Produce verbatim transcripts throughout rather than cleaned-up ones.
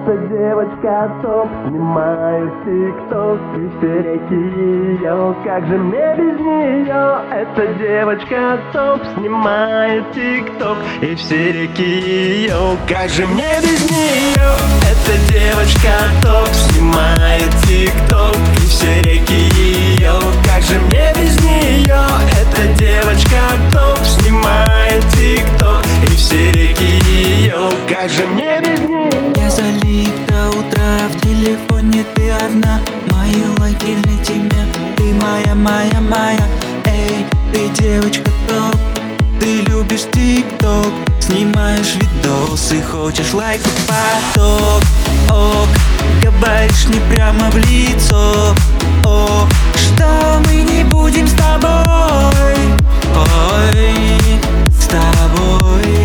Эта девочка топ, снимает тик-ток, и все реки ее, как же мне без нее? Эта девочка топ, снимает тик-ток, и все реки ее, как же мне без нее? Эта девочка топ, снимает тик-ток, и все реки ее, как же мне без нее? Эта девочка топ, снимает тик-ток, и все реки ее, как же мне без нее? Я залип до утра, в телефоне ты одна. Мои лайки для тебя, ты моя, моя, моя. Эй, ты девочка топ, ты любишь тик-ток, снимаешь видосы, хочешь лайк и поток. Ок, говоришь мне прямо в лицо, о, что мы не будем с тобой. Ой, с тобой.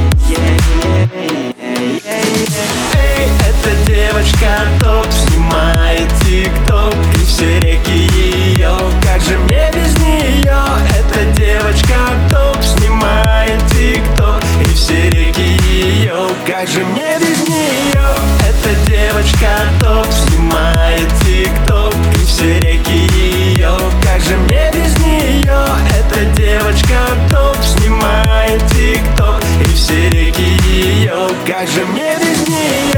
Эй, эта девочка топ, снимает тик-ток, и все реки ее, как же мне без нее? Эта девочка топ, снимает тик-ток, и все реки ее, как же мне без нее? Эта девочка топ, снимает тик-ток, и все реки ее, как же мне без нее? Эта девочка топ, снимает тик-ток, и все реки ее, как же мне без нее?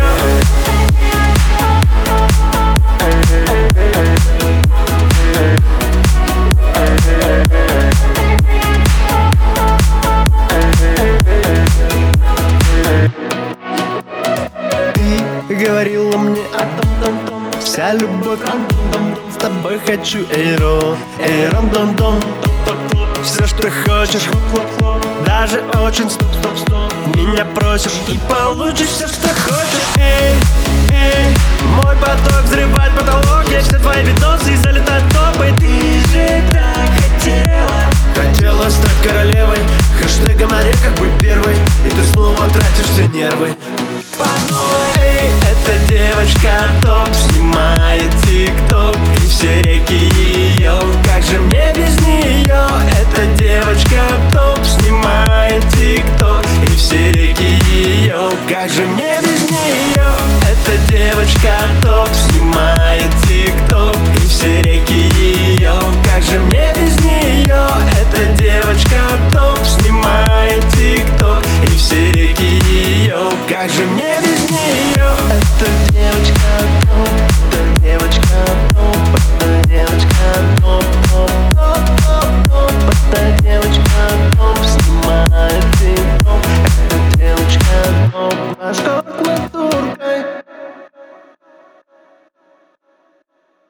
Ты говорила мне о том-том-том, вся любовь антон-том, с тобой хочу эйро, эйрон-дон-дон. Все, что хочешь, даже очень стоп-стоп-стоп. Меня просишь и получишь все, что хочешь. Эй, эй, мой поток взрывает потолок. Я все твои видосы и залетают в топы. Ты же так хотела, хотела стать королевой, хэштегом на реках быть первой, и ты снова тратишь все нервы. Эй, эта девочка топ, снимает тик-ток, и все реки ее, как же мне без нее? Эта девочка топ, снимает тик-ток, и все реки ее, как же мне без нее? Эта девочка топ, снимает тик-ток, и все реки ее, как же мне без нее? Эта девочка топ, снимает тик-ток, и все реки ее, как же мне